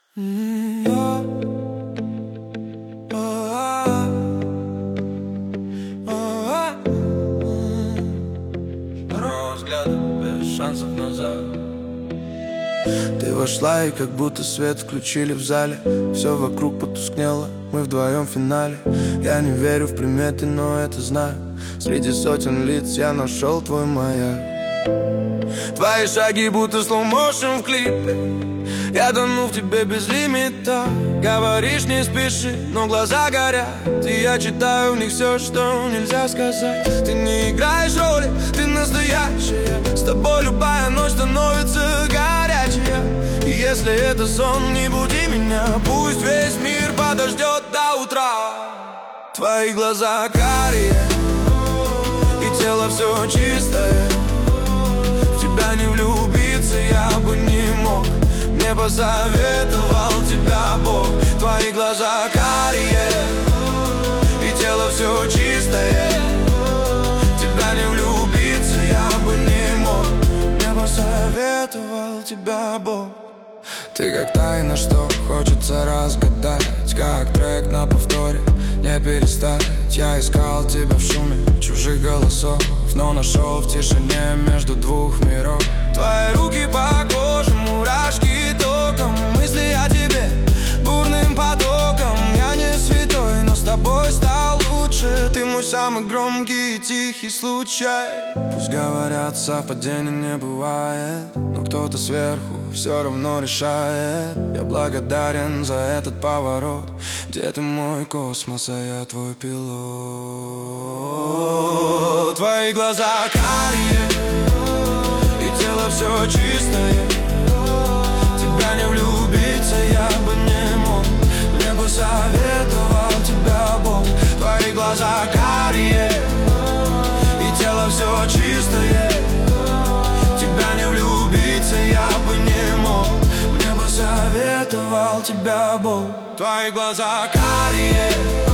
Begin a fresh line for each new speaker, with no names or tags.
Без шансов назад.
Ты вошла и как будто свет включили в зале. Все вокруг потускнело, мы вдвоем в финале. Я не верю в приметы, но это знаю. Среди сотен лиц я нашел твой маяк. Твои шаги будто слоу-моушен в клипе. Я тону в тебе без лимита. Говоришь, не спеши, но глаза горят. И я читаю в них все, что нельзя сказать. Ты не играешь роли, ты настоящая. С тобой любая ночь становится горячая. И если это сон, не буди меня. Пусть весь мир подождет до утра. Твои глаза карие, и тело все чистое. В тебя не влюбиться я бы не мог. Мне посоветовал тебя Бог. Твои глаза карие, и тело все чистое. В тебя не влюбиться я бы не мог. Мне посоветовал тебя Бог. Ты как тайна, что хочется разгадать. Как трек на повторе, не перестать. Я искал тебя в шуме чужих голосов, но нашел в тишине между двух миров. Твои руки по коже, мурашки током. Мысли о тебе бурным потоком. Я не святой, но с тобой стал лучше. Ты мой самый громкий и тихий случай. Пусть говорят, совпадений не бывает, но кто-то сверху все равно решает. Я благодарен за этот поворот. Где ты мой космос, а я твой пилот. Твои глаза карие, и тело все чистое. Тебя не влюбиться я бы не мог. Мне посоветовал тебя Бог. Твои глаза карие, и тело все чистое. Тебя не влюбиться я бы не мог. Мне посоветовал тебя Бог. Твои глаза карие,